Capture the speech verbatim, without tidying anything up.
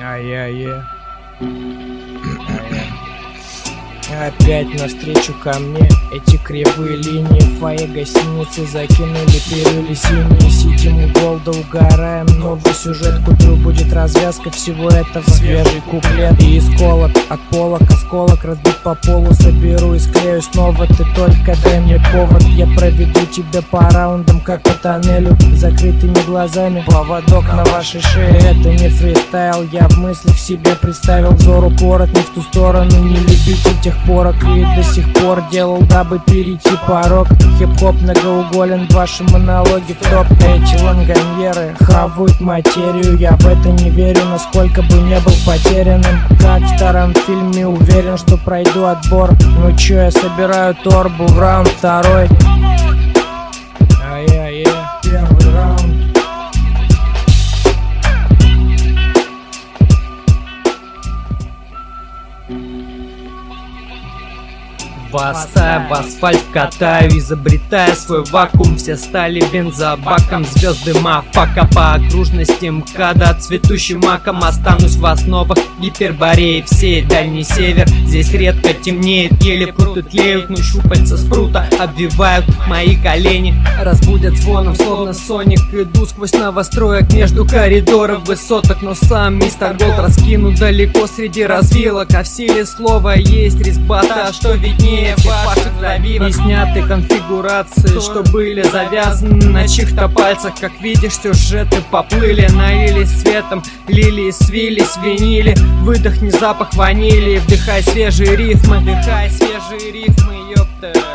Ай-яй-яй. Опять навстречу ко мне эти кривые линии. В фойе гостиницы закинули перья синие. Сидим у голда, угораем. Новый сюжет, к утру будет развязка всего этого. Свежий куплет и из колок, от полок осколок разбит по полу. Соберу и склею снова, ты только дай мне повод. Я проведу тебя по раундам, как по тоннелю, закрытыми глазами. Поводок на вашей шее, это не фристайл. Я в мыслях себе представил взор упорот не в ту сторону, не любитель тех порок. И до сих пор делал, дабы перейти порог. Хип-хоп многоуголен, ваши монологи в топ. Эти лонгоньеры хавают материю. Я в это не верю, насколько бы не был потерянным. Как в старом фильме, уверен, что пройду отбор. Ну чё, я собираю торбу в раунд второй. Ай-яй-яй, первый раунд. Восстаю, в асфальт катаю, изобретая свой вакуум. Все стали бензобаком, звезды мафака. По окружности МКАДа, цветущим маком. Останусь в основах Гипербореи, всей дальний север. Здесь редко темнеет, еле пруты тлеют, но щупальца спрута обвивают мои колени. Разбудят звоном, словно соник. Иду сквозь новостроек между коридоров высоток. Но сам мистер Голд раскину далеко среди развилок. А в силе слова есть риск бата, что виднее ваших завивок. И сняты конфигурации, что были завязаны на чьих-то пальцах. Как видишь, сюжеты поплыли, налились светом, лилии свились, винили. Выдохни запах ванили, вдыхай свежие рифмы, вдыхай свежие рифмы, ёпта.